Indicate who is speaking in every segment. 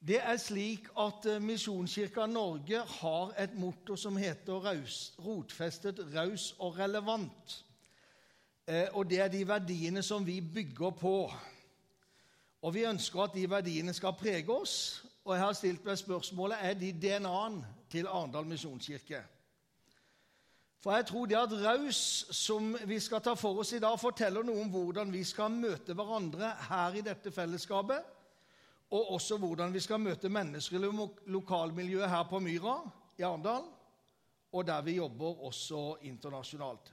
Speaker 1: Det slik at Misjonskirken Norge har et motto som heter rotfestet, raus og relevant. Og det de verdiene som vi bygger på. Og vi ønsker at de verdiene skal prege oss. Og jeg har stilt meg spørsmålet, de DNA-en til Arendal Misjonskirke? For jeg tror det at raus, som vi skal ta for oss i dag, forteller noe om hvordan vi skal møte hverandre her i dette fellesskapet, og også hvordan vi skal møte mennesker i lokalmiljøet her på Myra i Arendal, og der vi jobber også internasjonalt.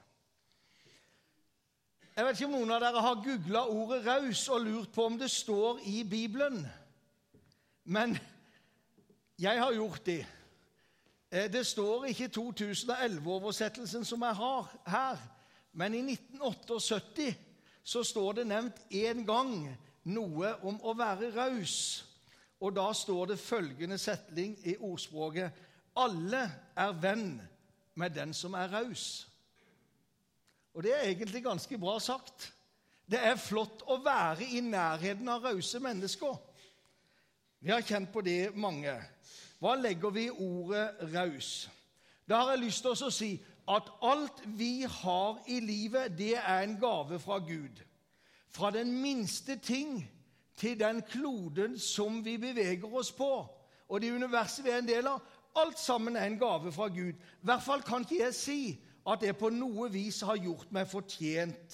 Speaker 1: Jeg vet ikke om noen av dere har googlet ordet raus og lurt på om det står i Bibelen, men jeg har gjort det. Det står ikke i 2011-oversettelsen som jeg har her, men i 1978 så står det nevnt en gang noe om å være raus. Og da står det følgende setning i ordspråket: alle er venn med den som er raus. Og det er egentlig ganske bra sagt. Det er flott å være i nærheten av rause mennesker. Vi har kjent på det mange. Hva legger vi i ordet raus? Da har jeg lyst til å si at alt vi har i livet, det er en gave fra Gud. Fra den minste ting til den kloden som vi beveger oss på, og det universet vi er en del av, alt sammen er en gave fra Gud. I hvert fall kan ikke jeg si at det på noe vis har gjort meg fortjent.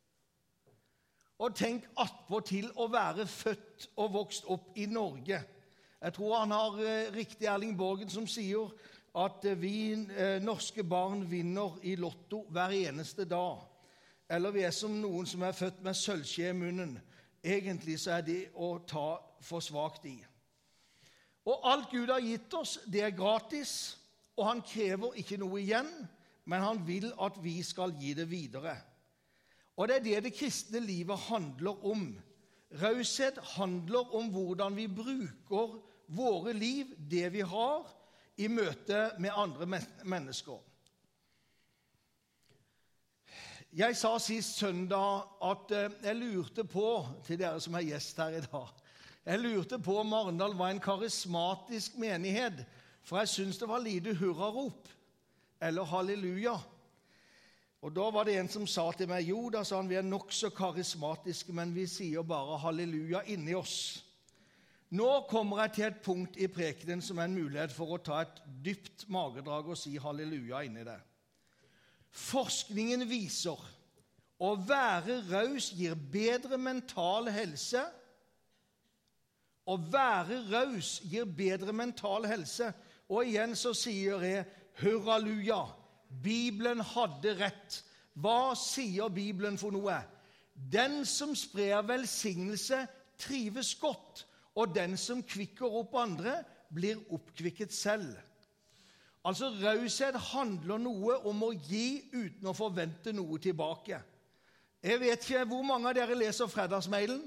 Speaker 1: Og tenk attpåtil å være født og vokst opp i Norge. Jeg tror han har riktig Erling Borgen som sier at vi norske barn vinner i lotto hver eneste dag. Eller vi er som noen som er født med sølvskje i munnen. Egentlig så er det å ta for svakt i. Og alt Gud har gitt oss, det er gratis, og han krever ikke noe igjen, men han vil at vi skal gi det videre. Og det er det kristne livet handler om. Raushet handler om hvordan vi bruker våre liv, det vi har, i møte med andre mennesker. Jeg sa sist søndag at jeg lurte på, til dere som er gjest her i dag, jeg lurte på om Arendal var en karismatisk menighet, for jeg synes det var lite hurrarop, eller halleluja. Og da var det en som sa til meg, jo, da sa han, vi er nok så karismatiske, men vi sier bare halleluja inni oss. Nå kommer jeg til et punkt i prekenen som er en mulighet for å ta et dypt magedrag og si halleluja inni det. Forskningen viser å være raus gir bedre mental helse. Å være raus gir bedre mental helse. Og igjen så sier jeg, hurraluja, Bibelen hadde rett. Hva sier Bibelen for noe? Den som sprer velsignelse trives godt, og den som kvikker opp andre blir oppkvikket selv. Altså, raushet handler noe om å gi uten å forvente noe tilbake. Jeg vet ikke hvor mange av dere leser fredagsmailen.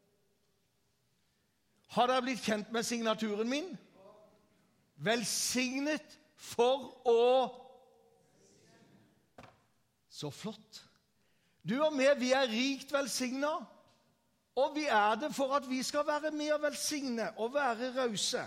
Speaker 1: Har dere blitt kjent med signaturen min? Velsignet for å... Så flott. Du og meg, vi er rikt velsignet, og vi er det for at vi skal være med og velsigne og være rause.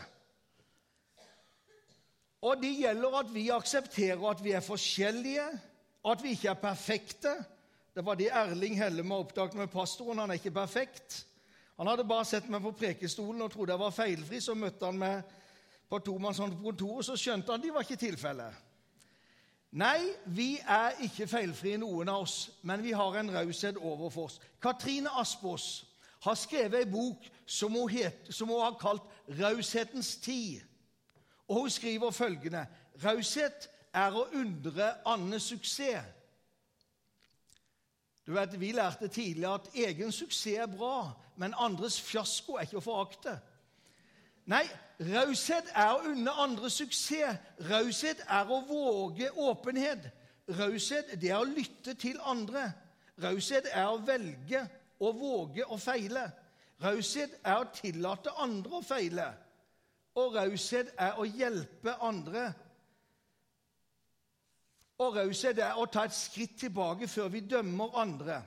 Speaker 1: Og det gjelder at vi aksepterer at vi er forskjellige, at vi ikke er perfekte. Det var det Erling Hellem har oppdaget med pastoren, han er ikke perfekt. Han hadde bare sett meg på prekestolen og trodde jeg var feilfri, så møtte han meg på tomannshånd på kontoret, så skjønte han det var ikke tilfellet. Nei, vi er ikke feilfrie noen av oss, men vi har en raushet overfor oss. Katrine Aspaas har skrevet en bok som hun har kalt Raushetens tid. Og hun skriver følgende: raushet er å undre andres suksess. Du vet, vi lærte tidligere at egen suksess er bra, men andres fiasko er ikke å forakte. Nei, raushet er å unne andres suksess. Raushet er å våge åpenhet. Raushet, det er å lytte til andre. Raushet er å velge og våge å feile. Raushet er å tillate andre å feile. Og raushet er å hjelpe andre. Og raushet er å ta et skritt tilbake før vi dømmer andre.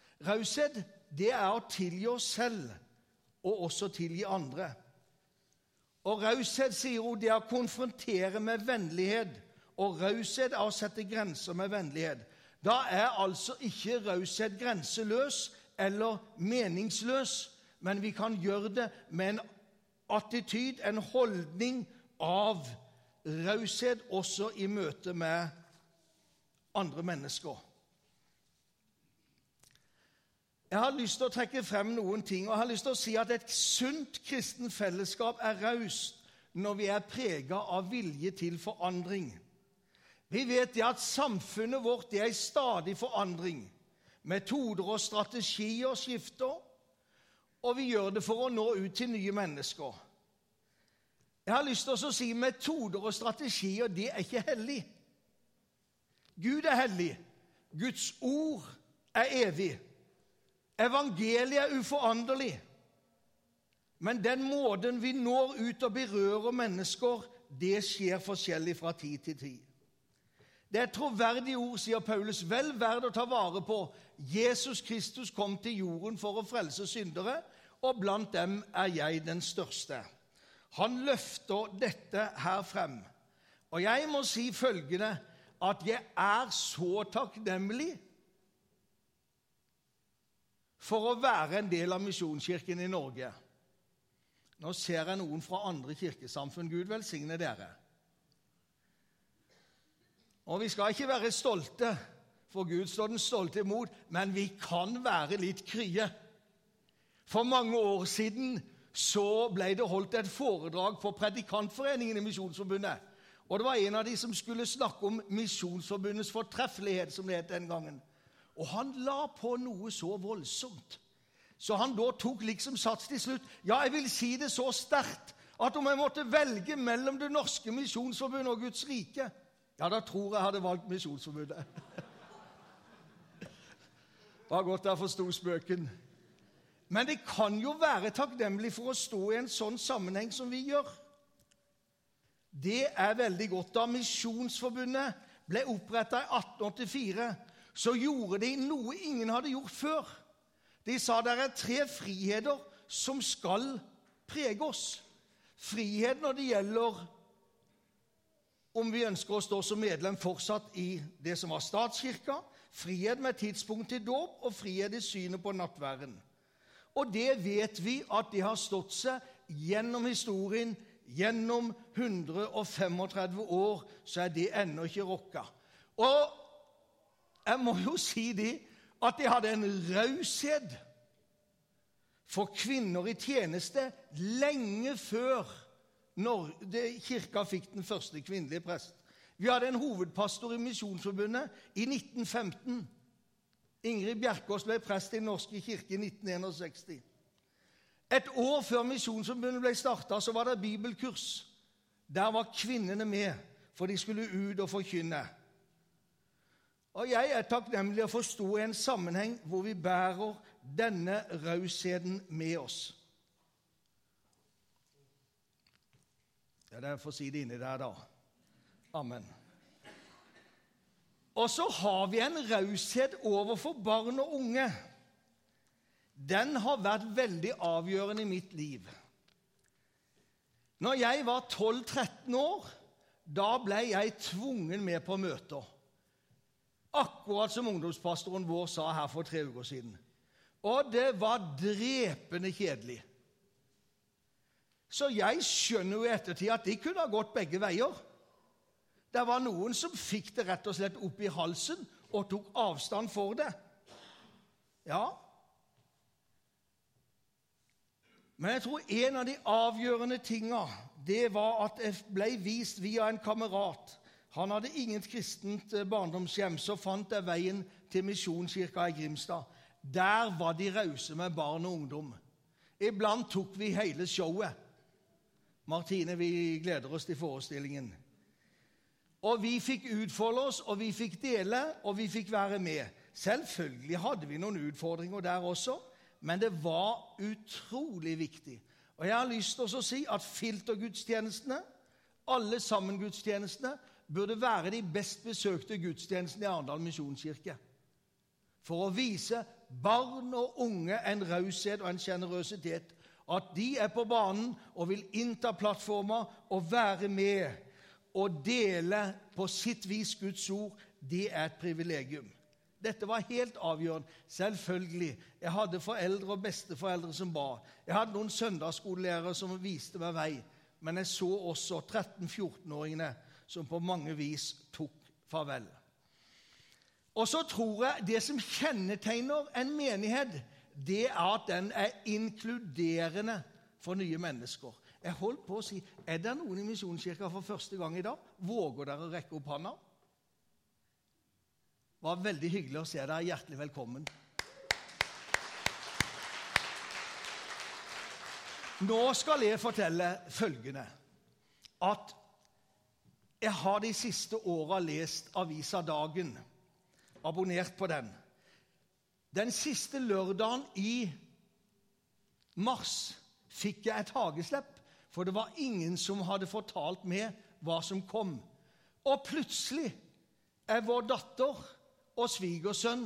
Speaker 1: Raushet, det er å tilgi oss selv og også tilgi andre. Og raushet, sier hun, det er å konfrontere med vennlighet. Og raushet er å sette grenser med vennlighet. Da er altså ikke raushet grenseløs eller meningsløs, men vi kan gjøre det med en attityd, en holdning av raushet også i møte med andre mennesker. Jeg har lyst til å trekke frem noen ting, og jeg har lyst til å si at et sunt kristen fellesskap er raust når vi er preget av vilje til forandring. Vi vet det at samfunnet vårt det er i stadig forandring. Metoder og strategier skifter, og vi gjør det for å nå ut til nye mennesker. Jeg har lyst til å si metoder og strategier, det er ikke hellig. Gud er hellig. Guds ord er evig. Evangeliet er uforanderlig. Men den måten vi når ut og berører mennesker, det skjer forskjellig fra tid til tid. Det er et troverdig ord, sier Paulus, vel verd å ta vare på. Jesus Kristus kom til jorden for å frelse syndere, og blant dem er jeg den største. Han løfter dette her frem. Og jeg må si følgende, at jeg er så takknemlig for å være en del av Misjonskirken i Norge. Nå ser jeg noen fra andre kirkesamfunn. Gud velsigne dere. Og vi skal ikke være stolte, for Gud står den stolte imot, men vi kan være litt krye. For mange år siden så ble det holdt et foredrag på Predikantforeningen i Misjonsforbundet. Og det var en av de som skulle snakke om Misjonsforbundets fortreffelighet, som det het den gangen. Og han la på noe så voldsomt. Så han da tok liksom sats til slutt. Ja, jeg vil si det så sterkt, at om jeg måtte velge mellom det norske Misjonsforbundet og Guds rike, ja, da tror jeg hadde valgt Misjonsforbundet. Det var godt jeg forstod spøken. Men det kan jo være takknemlig for å stå i en sånn sammenheng som vi gjør. Det er veldig godt. Da Misjonsforbundet ble opprettet i 1884, så gjorde de noe ingen hadde gjort før. De sa det er 3 friheter som skal prege oss. Frihet når det gjelder om vi ønsker å stå som medlem fortsatt i det som var statskirka, frihet med tidspunkt til dåp og frihet i synet på nattværen. Og det vet vi at det har stått seg gjennom historien, gjennom 135 år, så er det ennå ikke rokket. Og jeg må jo si det, at de hadde en raushet for kvinner i tjeneste lenge før når kirka fikk den første kvinnelige prest. Vi hadde en hovedpastor i Misjonsforbundet i 1915. Ingrid Bjerkås ble prest i Den norske kirke i 1961. Et år før Misjonsforbundet ble startet, så var det bibelkurs. Der var kvinnene med, for de skulle ut og forkynne. Og jeg er takknemlig å forstå en sammenheng hvor vi bærer denne rausheten med oss. Ja, det er for å si det inni der da. Amen. Og så har vi en raushet overfor barn og unge. Den har vært veldig avgjørende i mitt liv. Når jeg var 12-13 år, da ble jeg tvungen med på møter. Akkurat som ungdomspastoren vår sa her for 3 uker siden. Og det var drepende kjedelig. Så jeg skjønner jo i ettertid at de kunne ha gått begge veier. Det var noen som fikk det rett og slett opp i halsen og tok avstand for det. Ja. Men jeg tror en av de avgjørende tingene, det var at jeg ble vist via en kamerat. Han hadde ingen kristent barndomshjem, så fant jeg veien til Misjonskirka i Grimstad. Der var de rause med barn og ungdom. Iblant tok vi hele showet. Martine, vi gleder oss til forestillingen. Og vi fikk utfolde oss, og vi fikk dele, og vi fikk være med. Selvfølgelig hadde vi noen utfordringer der også, men det var utrolig viktig. Og jeg har lyst til å si at filtergudstjenestene, alle sammen gudstjenestene, burde være de best besøkte gudstjenestene i Arendal Misjonskirke. For å vise barn og unge en raushet og en generøsitet. At de på banen og vil innta plattformer og være med og dele på sitt vis Guds ord, det et privilegium. Dette var helt avgjørende. Selvfølgelig. Jeg hadde foreldre og besteforeldre som ba. Jeg hadde noen søndagsskolelærere som viste meg vei. Men jeg så også 13-14-åringene som på mange vis tok farvel. Og så tror jeg det som kjennetegner en menighet, det at den inkluderende for nye mennesker. Jeg holdt på å si, det noen i Misjonskirken for første gang i dag? Våger dere å rekke opp hånda? Det var veldig hyggelig å se deg. Hjertelig velkommen. Nå skal jeg fortelle følgende, at jeg har de siste årene lest Avisa Dagen, abonnert på den. Den siste lørdagen i mars fikk jeg et hageslepp, for det var ingen som hadde fortalt meg hva som kom. Og plutselig vår datter og svigersønn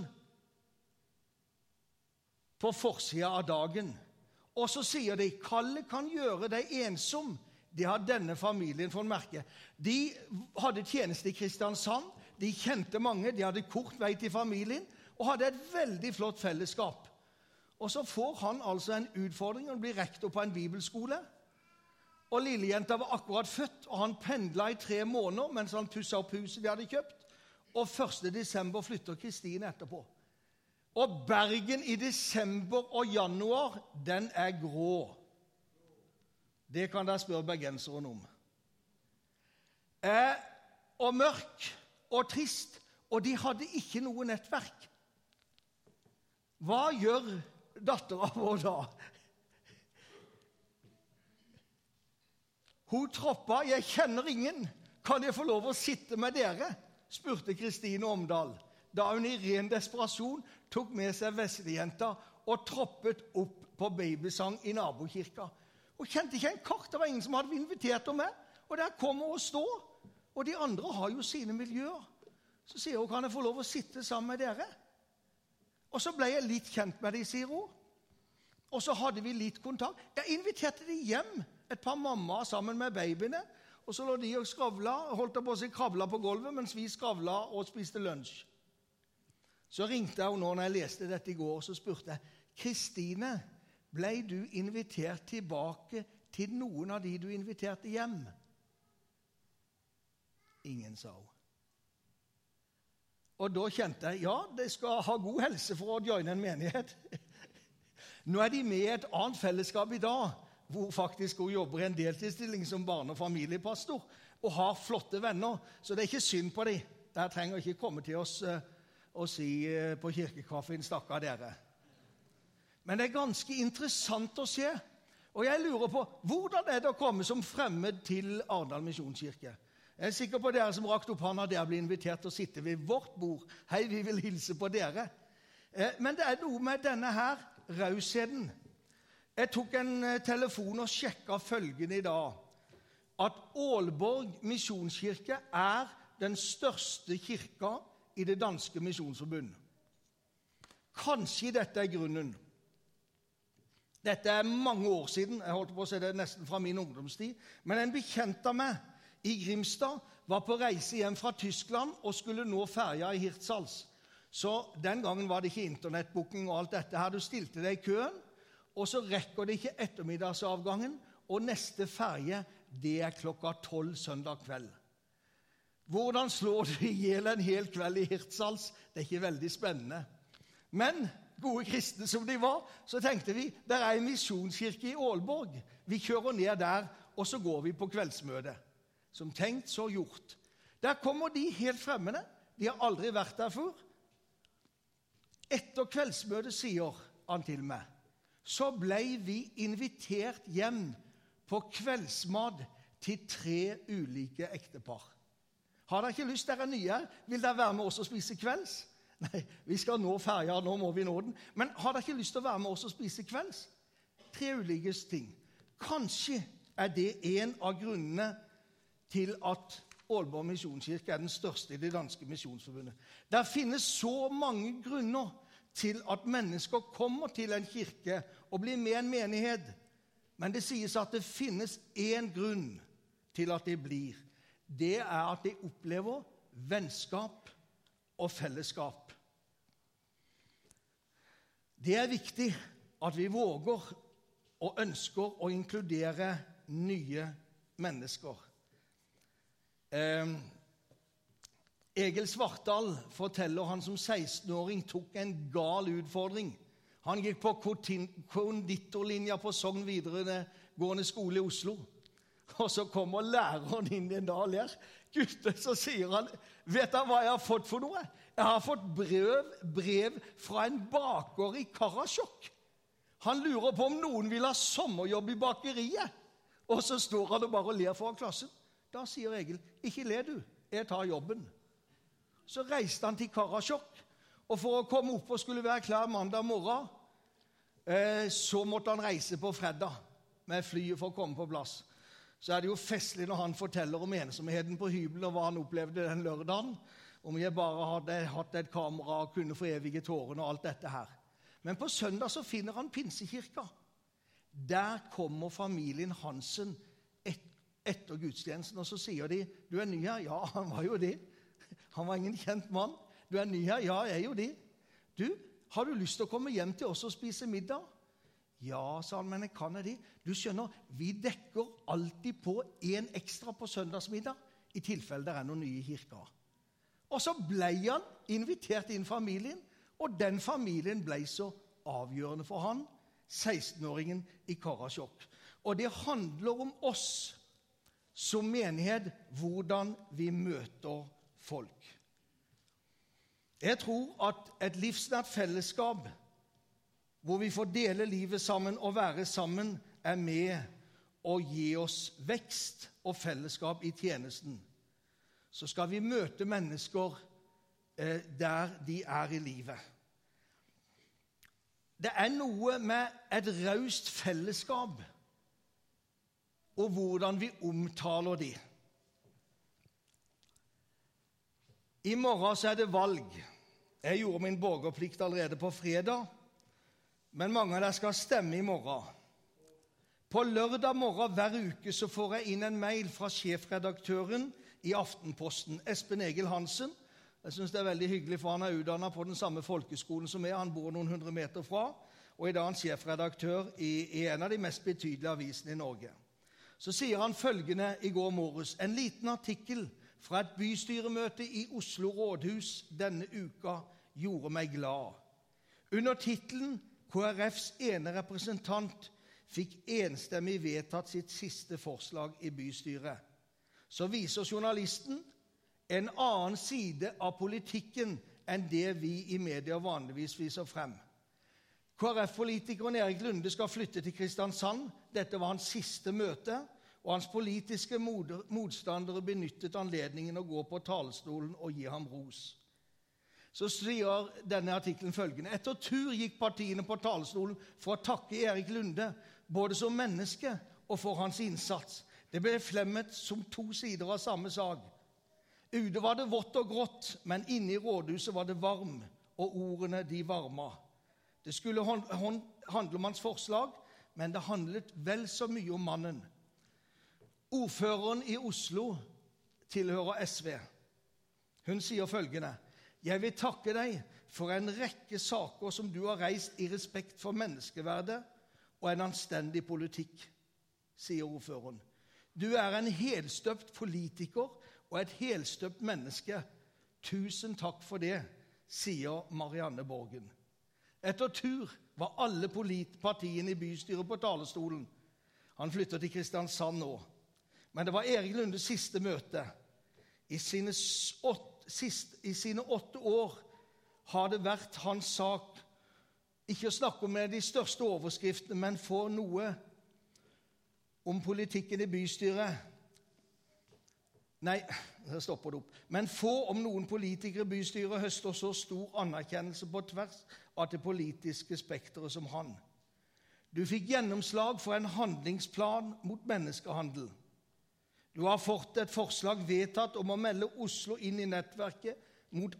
Speaker 1: på forsiden av Dagen. Og så sier de, Kalle kan gjøre deg ensom. Det har denne familien fått merke. De hadde tjeneste i Kristiansand, de kjente mange, de hadde kort vei til familien, og hadde et veldig flott fellesskap. Og så får han altså en utfordring, og blir rektor på en bibelskole. Og lillejenta var akkurat født, og han pendlet i 3 måneder, mens han pusset opp huset de hadde kjøpt. Og 1. desember flytter Kristine etterpå. Og Bergen i desember og januar, den grå. Det kan dere spørre bergenseren om. Og mørk og trist, og de hadde ikke noe nettverk. Hva gjør datteren vår da? Hun troppa, jeg kjenner ingen. Kan jeg få lov å sitte med dere? Spurte Kristine Omdal, da hun i ren desperasjon tok med seg veslejenta og troppet opp på babysang i nabokirka. Hun kjente ikke en kart, det var ingen som hadde invitert henne med, og der kom hun å stå, og de andre har jo sine miljøer. Så sier hun, kan jeg få lov å sitte sammen med dere? Og så ble jeg litt kjent med dem, sier hun. Og så hadde vi litt kontakt. Jeg inviterte dem hjem, et par mammaer sammen med babyene, og så lå de og skravla, holdt på å si kravla på gulvet, mens vi skravla og spiste lunsj. Så ringte jeg når jeg leste dette i går, og så spurte jeg, Kristine, ble du invitert tilbake til noen av de du inviterte hjem? Ingen, sa hun. Og da kjente jeg, ja, de skal ha god helse for å joine en menighet. Nå de med i et annet fellesskap i dag, hvor faktisk hun jobber i en deltidsstilling som barne- og familiepastor, og har flotte venner, så det ikke synd på dem. Dere trenger ikke komme til oss og si på kirkekaffen, stakkar dere. Men det ganske interessant å se, og jeg lurer på, hvordan det å komme som fremmed til Arendal Misjonskirke? Jeg sikker på dere som rakte opp hånda, dere blir invitert til å sitte ved vårt bord. Hei, vi vil hilse på dere. Men det noe med denne her rausheten. Jeg tok en telefon og sjekket følgende i dag, at Aalborg Misjonskirke den største kirka i det danske misjonsforbund. Kanskje dette grunnen. Dette mange år siden, jeg holdt på å si det nesten fra min ungdomstid, men en bekjent av meg i Grimstad var på reise hjem fra Tyskland og skulle nå ferja i Hirtshals. Så den gangen var det ikke internettbooking og alt dette her. Du stilte deg i køen, og så rekker det ikke ettermiddagsavgangen, og neste ferje, det 12:00 søndag kveld. Hvordan slår du ihjel en hel kveld i Hirtshals? Det ikke veldig spennende. Men gode kristne som de var, så tenkte vi, der en misjonskirke i Aalborg. Vi kjører ned der, og så går vi på kveldsmøte. Som tenkt, så gjort. Der kommer de helt fremmede. De har aldri vært der før. Etter kveldsmøtet, sier han til meg, så ble vi invitert hjem på kveldsmat til 3 ulike ektepar. Har dere ikke lyst, dere nye? Vil dere være med oss og spise kvelds? Nei, vi skal nå ferja, nå må vi nå den. Men har dere ikke lyst til å være med oss og spise kvelds? 3 ulike ting. Kanskje det en av grunnene til at Aalborg Misjonskirke den største i det danske misjonsforbundet. Der finnes så mange grunner til at mennesker kommer til en kirke og blir med en menighet. Men det sies at det finnes en grunn til at de blir. Det er at de opplever vennskap og fellesskap. Det er viktig at vi våger og ønsker å inkludere nye mennesker. Egil Svartdal forteller han som 16-åring tok en gal utfordring. Han gikk på konditorlinja på Sogn videregående skole i Oslo. Og så kommer læreren inn en dag og ler. Gutter, så sier han, vet du hva jeg har fått for noe? Jeg har fått brev fra en baker i Karasjok. Han lurer på om noen vil ha sommerjobb i bakeriet. Og så står han og bare ler foran klassen. Da sier Egil, ikke le du, jeg tar jobben. Så reiste han til Karasjok, og for å komme opp og skulle være klar mandag morgen, så måtte han reise på fredag med flyet for å komme på plass. Så er det jo festlig når han forteller om ensomheten på hybelen og hva han opplevde den lørdagen, om jeg bare hadde hatt et kamera og kunne forevige tårene og alt dette her. Men på søndag så finner han Pinsekirka. Der kommer familien Hansen etter gudstjenesten, og så sier de, du er ny her? Ja, han var jo det. Han var ingen kjent mann. Du er ny her? Ja, jeg er jo det. Du, har du lyst til å komme hjem til oss og spise middag? Ja, sa han, men jeg kan det. Du skjønner, vi dekker alltid på en ekstra på søndagsmiddag, i tilfelle det er noen nye kirker. Og så ble han invitert inn familien, og den familien ble så avgjørende for han, 16-åringen i Karasjok. Og det handler om oss som menighet, hvordan vi møter folk. Jeg tror at et livsnært fellesskap, hvor vi får dele livet sammen og være sammen, er med å gi oss vekst og fellesskap i tjenesten. Så skal vi møte mennesker der de er i livet. Det er noe med et raust fellesskap og hvordan vi omtaler de. I morgen så er det valg. Jeg gjorde min borgerplikt allerede på fredag, men mange av dere skal stemme i morgen. På lørdag morgen hver uke så får jeg inn en mail fra sjefredaktøren i Aftenposten, Espen Egil Hansen. Jeg synes det er veldig hyggelig, for han er utdannet på den samme folkeskolen som jeg. Han bor noen 100 meter fra, og i dag er han sjefredaktør i en av de mest betydelige avisene i Norge. Så sier han følgende i går morges, en liten artikkel fra et bystyremøte i Oslo rådhus denne uka gjorde meg glad. Under titelen KrFs ene representant fikk enstemmig vedtatt sitt siste forslag i bystyret. Så viser journalisten en annen side av politikken enn det vi i media vanligvis viser frem. KrF-politikeren Erik Lunde skal flytte til Kristiansand. Dette var hans siste møte, og hans politiske motstandere benyttet anledningen å gå på talerstolen og gi ham ros. Så sier denne artikkelen følgende: etter tur gikk partiene på talerstolen for å takke Erik Lunde, både som menneske og for hans innsats. Det ble flemmet som to sider av samme sak. Ute var det vått og grått, men inne i rådhuset var det varm, og ordene de varma. Det skulle handle om hans forslag, men det handlet vel så mye om mannen. Ordføreren i Oslo tilhører SV. Hun sier følgende: jeg vil takke deg for en rekke saker som du har reist i respekt for menneskeverdet og en anstendig politikk, sier ordføreren. Du er en helstøpt politiker og et helstøpt menneske. Tusen takk for det, sier Marianne Borgen. Etter tur var alle partiene i bystyret på talerstolen. Han flytter til Kristiansand nå. Men det var Erik Lundes siste møte. I sine 8 år har det vært hans sak, ikke å snakke om de største overskriftene, men få noe om politikken i bystyret. Nei, det stopper det opp. Men få om noen politikere i bystyret høster så stor anerkjennelse på tvers av det politiske spektret som han. Du fikk gjennomslag for en handlingsplan mot menneskehandel. Du har fått et forslag vedtatt om å melde Oslo inn i nettverket mot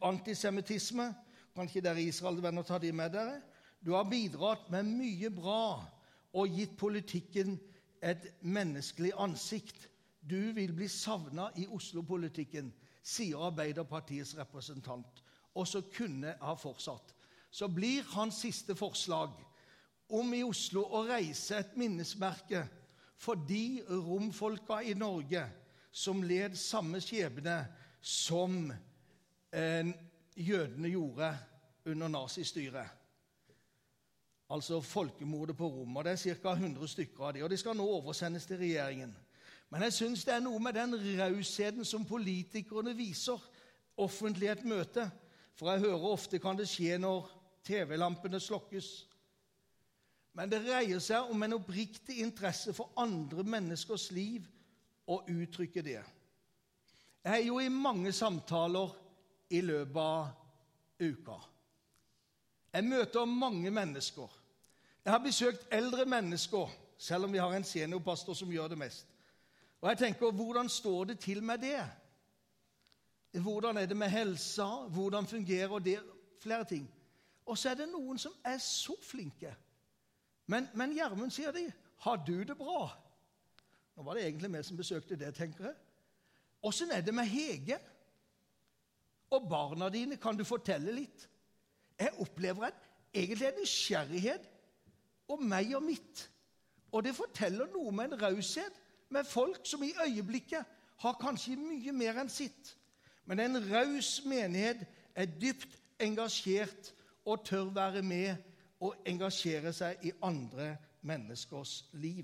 Speaker 1: antisemittisme. Kan ikke dere Israel-venner ta de med dere? Du har bidratt med mye bra og gitt politikken et menneskelig ansikt. Du vil bli savnet i Oslo-politikken, sier Arbeiderpartiets representant. Og så kunne ha fortsatt. Så blir hans siste forslag om i Oslo å reise et minnesmerke for de romfolka i Norge som led samme skjebne som jødene gjorde under nazistyret. Altså folkemordet på Rom, og det er ca. 100 stykker av de, og de skal nå oversendes til regjeringen. Men jeg synes det er noe med den rausheten som politikerne viser offentlig et møte, for jeg hører ofte kan det skje når TV-lampene slokkes. Men det dreier seg om en oppriktig interesse for andre menneskers liv og uttrykke det. Jeg er jo i mange samtaler i løpet av uka. Jeg møter mange mennesker. Jeg har besøkt eldre mennesker, selv om vi har en seniorpastor som gjør det mest. Og jeg tenker, hvordan står det til med det? Hvordan er det med helsa? Hvordan fungerer det? Flere ting. Og så er det noen som er så flinke. Men Gjermund sier de, har du det bra? Nå var det egentlig meg som besøkte det, tenker jeg. Hvordan er det med Hege? Og barna dine, kan du fortelle litt? Jeg opplever egentlig en nysgjerrighet om meg og mitt. Og det forteller noe med en raushet med folk som i øyeblikket har kanskje mye mer enn sitt. Men en raus menighet er dypt engasjert og tør være med og engasjere seg i andre menneskers liv.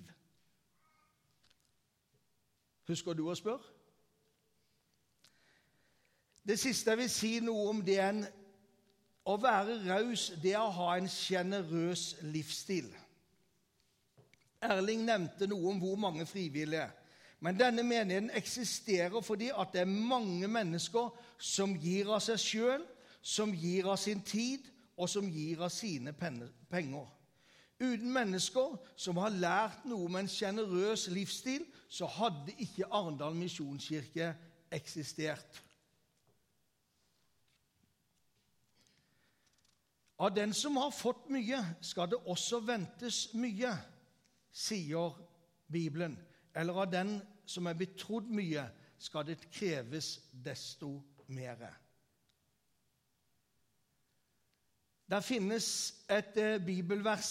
Speaker 1: Husker du å spørre? Det siste jeg vil si noe om, det er å være raus, det er å ha en generøs livsstil. Erling nevnte noe om hvor mange frivillige. Men denne menigheten eksisterer fordi at det er mange mennesker som gir av seg selv, som gir av sin tid, og som gir av sine penger. Uten mennesker som har lært noe om en generøs livsstil, så hadde ikke Arendal Misjonskirke eksistert. Av den som har fått mye, skal det også ventes mye, sier Bibelen. Eller av den som er betrodd mye, skal det kreves desto mer. Der finnes et bibelvers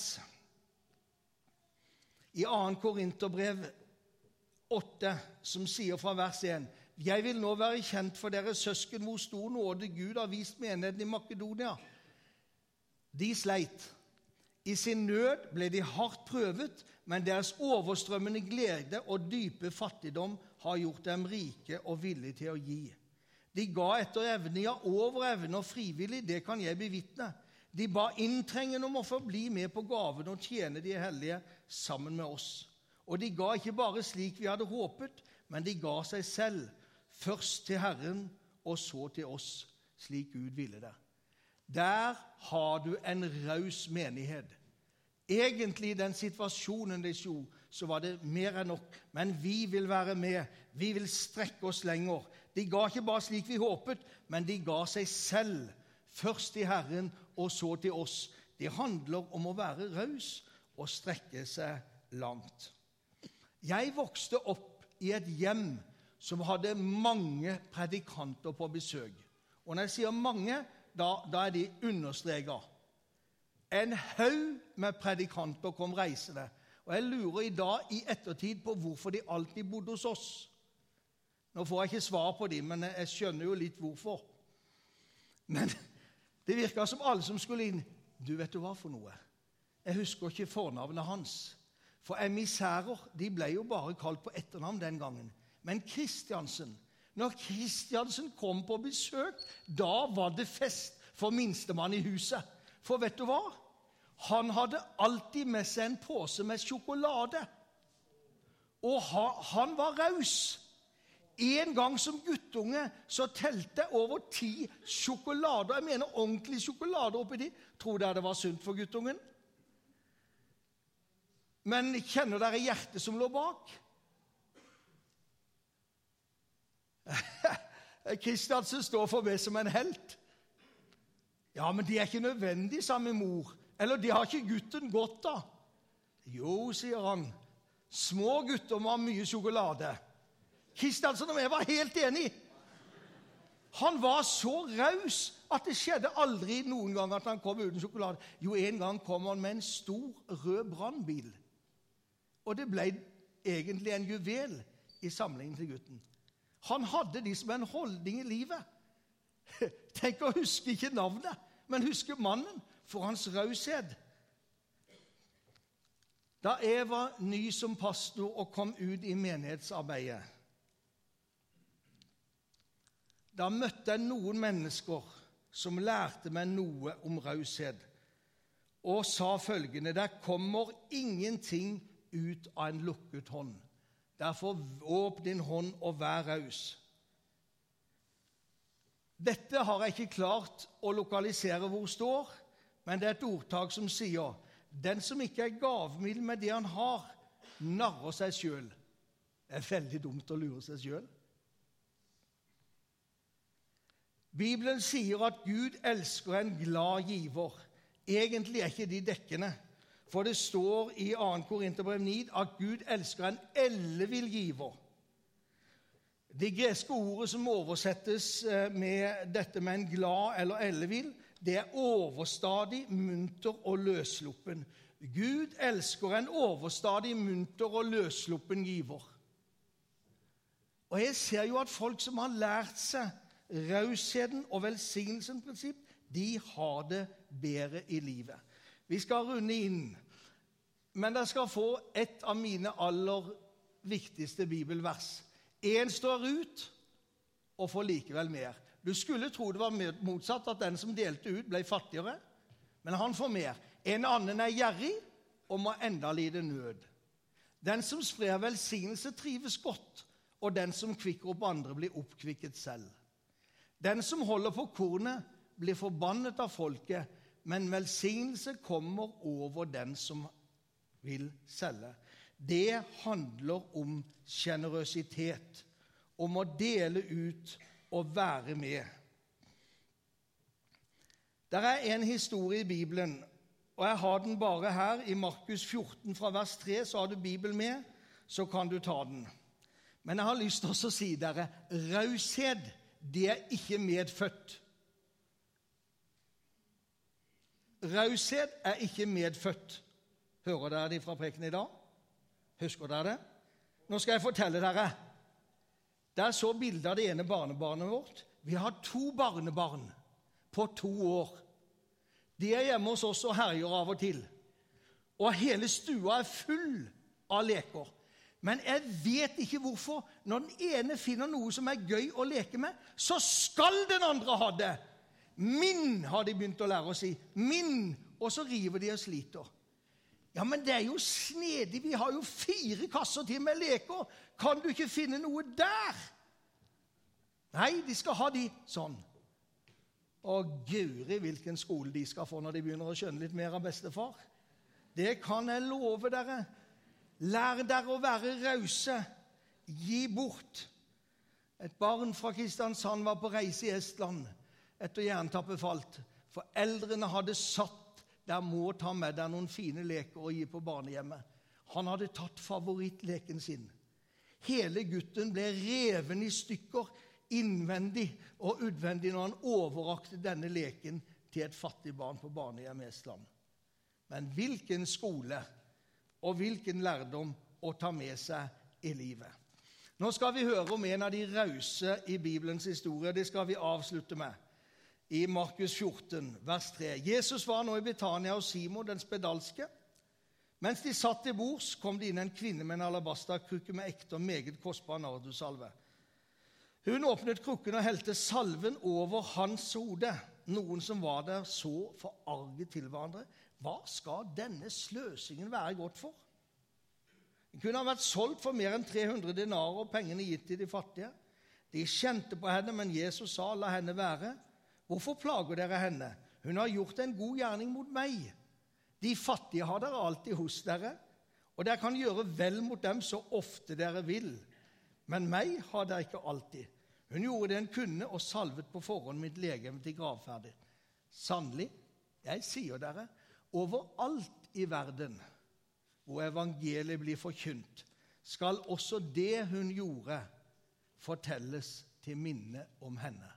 Speaker 1: i 2. Korinterbrev 8, som sier fra vers 1: Jeg vil nå være kjent for dere søsken hvor stor nåde Gud har vist menigheten i Makedonia. De sleit. I sin nød ble de hardt prøvet, men deres overstrømmende glede og dype fattigdom har gjort dem rike og villige til å gi. De ga etter evne, ja, over evne og frivillig, det kan jeg bevitne. De ba inntrengende om å få bli med på gaven og tjene de hellige sammen med oss. Og de ga ikke bare slik vi hadde håpet, men de ga seg selv, først til Herren og så til oss, slik Gud ville det. Der har du en raus menighet. Egentlig i den situasjonen de så var det mer enn nok. Men vi vil være med. Vi vil strekke oss lenger. De ga ikke bare slik vi håpet, men de ga seg selv. Først til Herren og så til oss. Det handler om å være raus og strekke seg langt. Jeg vokste opp i et hjem som hadde mange predikanter på besøk. Og når jeg sier mange, da er de understreget. En haug med predikanter kom reisende. Og jeg lurer i dag i ettertid på hvorfor de alltid bodde hos oss. Nå får jeg ikke svar på dem, men jeg skjønner jo litt hvorfor. Men det virket som alle som skulle inn. Du vet du hva for noe? Jeg husker ikke fornavnet hans. For emissærer, de ble jo bare kalt på etternavn den gangen. Men Kristiansen, når Kristiansen kom på besøk, da var det fest for minstemann i huset. For vet du hva? Han hadde alltid med seg en pose med sjokolade. Og han var raus. En gang som guttunge så telte jeg over 10 sjokolader. Jeg mener ordentlig sjokolade oppi de. Tror dere det var sunt for guttungen? Men kjenner dere hjertet som lå bak? Kristiansen står for meg som en helt. Ja, men det er ikke nødvendig, sa min mor. Eller det har ikke gutten godt av. Jo, sier han, små gutter må ha mye sjokolade. Kristiansen og jeg var helt enige. Han var så raus at det skjedde aldri noen gang at han kom uten sjokolade. Jo, en gang kom han med en stor rød brannbil. Og det ble egentlig en juvel i samlingen til gutten. Han hadde de som en holdning i livet. Tenk å huske ikke navnet, men huske mannen for hans raushet. Da jeg var ny som pastor og kom ut i menighetsarbeidet, da møtte jeg noen mennesker som lærte meg noe om raushet, og sa følgende: det kommer ingenting ut av en lukket hånd. Derfor åpne din hånd og vær raus. Dette har jeg ikke klart å lokalisere hvor står, men det er et ordtak som sier: den som ikke er gavmild med det han har, narrer seg selv. Det er veldig dumt å lure seg selv. Bibelen sier at Gud elsker en glad giver. Egentlig er ikke de dekkende, for det står i 2. Korinterbrev 9 at Gud elsker en ellevill giver. Det greske ordet som oversettes med dette med en glad eller ellevill, det er overstadig, munter og løssluppen. Gud elsker en overstadig, munter og løssluppen giver. Og jeg ser jo at folk som har lært seg rausheten og velsignelsen prinsipp, de har det bedre i livet. Vi skal runde inn, men dere skal få et av mine aller viktigste bibelvers. En står ut og får likevel mer. Du skulle tro det var motsatt, at den som delte ut ble fattigere, men han får mer. En annen er gjerrig og må enda lide nød. Den som sprer velsignelse trives godt, og den som kvikker opp andre blir oppkvikket selv. Den som holder på kornet blir forbannet av folket, men velsignelse kommer over den som vil selge. Det handler om generøsitet, om å dele ut og være med. Der er en historie i Bibelen, og jeg har den bare her i Markus 14 fra vers 3, så har du Bibelen med, så kan du ta den. Men jeg har lyst til å si dere, raushet, det er ikke medfødt. Raushet er ikke medfødt. Hører dere det fra preken i dag? Husker dere det? Nå skal jeg fortelle dere. Der så bildet av det ene barnebarnet vårt. Vi har 2 barnebarn på 2 år. De er hjemme hos oss og herjer av og til. Og hele stua er full av leker. Men jeg vet ikke hvorfor. Når den ene finner noe som er gøy å leke med, så skal den andre ha det. Min, har de begynt å lære å si. Min. Og så river de og sliter. Ja, men det er jo snedig. Vi har jo 4 kasser til med leker. Kan du ikke finne noe der? Nei, de skal ha de sånn. Og guri, hvilken skole de skal få når de begynner å skjønne litt mer av bestefar. Det kan jeg love dere. Lær dere å være rause. Gi bort. Et barn fra Kristiansand var på reise i Estland etter jerntappet falt. Foreldrene hadde satt der må ta med deg noen fine leker og gi på barnehjemmet. Han hadde tatt favorittleken sin. Hele gutten ble reven i stykker innvendig og utvendig når han overrakte denne leken til et fattig barn på barnehjemmet i Estland. Men hvilken skole og hvilken lærdom å ta med seg i livet. Nå skal vi høre om en av de rause i Bibelens historie. Det skal vi avslutte med. I Markus 14, vers 3. Jesus var nå i Betania hos Simon den spedalske. Mens de satt til bords, kom det inn en kvinne med en alabasterkrukke med ekte og meget kostbar nardussalve. Hun åpnet krukken og helte salven over hans hode. Noen som var der så forarget til hverandre. Hva skal denne sløsingen være godt for? Den kunne ha vært solgt for mer enn 300 denarer og pengene gitt til de fattige. De kjente på henne, men Jesus sa, la henne være. Hvorfor plager dere henne? Hun har gjort en god gjerning mot meg. De fattige har dere alltid hos dere, og dere kan gjøre vel mot dem så ofte dere vil. Men meg har dere ikke alltid. Hun gjorde det hun kunne og salvet på forhånd mitt legeme til gravferdig. Sannelig, jeg sier dere, overalt i verden hvor evangeliet blir forkynt, skal også det hun gjorde, fortelles til minne om henne.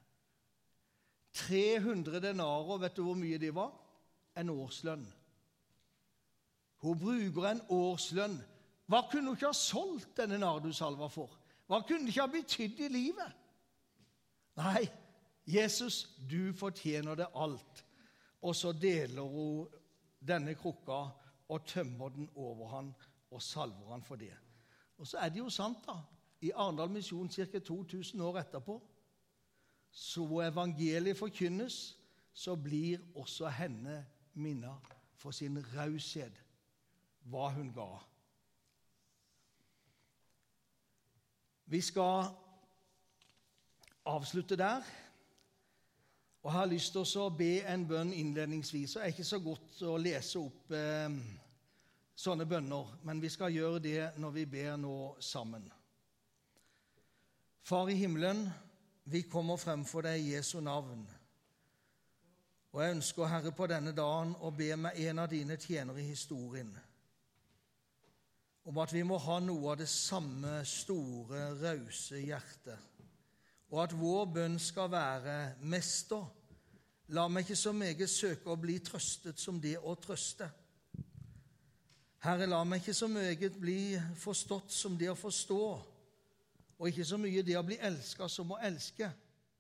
Speaker 1: 300 denarer, vet du hvor mye de var? En årslønn. Hun bruker en årslønn. Hva kunne hun ikke ha solgt denne nardussalva for? Hva kunne det ikke ha betydd i livet? Nei, Jesus, du fortjener det alt. Og så deler hun denne krukka og tømmer den over han og salver han for det. Og så er det jo sant da, i Arendal Misjon ca. 2000 år etterpå, så hvor evangeliet forkynnes, så blir også henne minnet for sin raushet, hva hun ga. Vi skal avslutte der, og jeg har lyst til å be en bønn innledningsvis. Det er ikke så godt å lese opp sånne bønner, men vi skal gjøre det når vi ber nå sammen. Far i himmelen, vi kommer frem for deg i Jesu navn. Og jeg ønsker, Herre, på denne dagen å be med en av dine tjenere i historien om at vi må ha noe av det samme store, rause hjertet, og at vår bønn skal være: Mester, la meg ikke så meget søke å bli trøstet som det å trøste. Herre, la meg ikke så meget bli forstått som det å forstå, og ikke så mye det å bli elsket som å elske.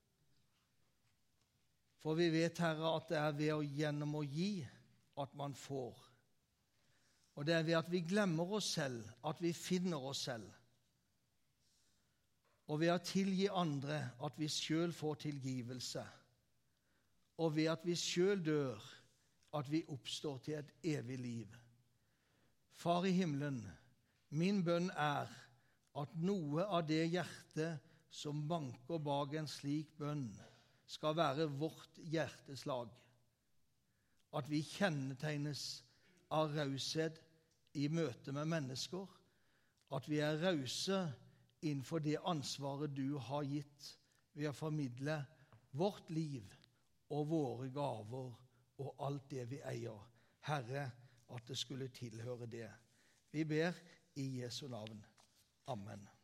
Speaker 1: For vi vet, Herre, at det er ved og gjennom å gi at man får. Og det er ved at vi glemmer oss selv, at vi finner oss selv. Og ved å tilgi andre, at vi selv får tilgivelse. Og ved at vi selv dør, at vi oppstår til et evig liv. Far i himmelen, min bønn er at noe av det hjertet som banker bak en slik bønn, skal være vårt hjerteslag. At vi kjennetegnes av raushet i møte med mennesker, at vi er rause innenfor det ansvaret du har gitt ved å formidle vårt liv og våre gaver og alt det vi eier. Herre, at det skulle tilhøre det. Vi ber i Jesu navn. Amen.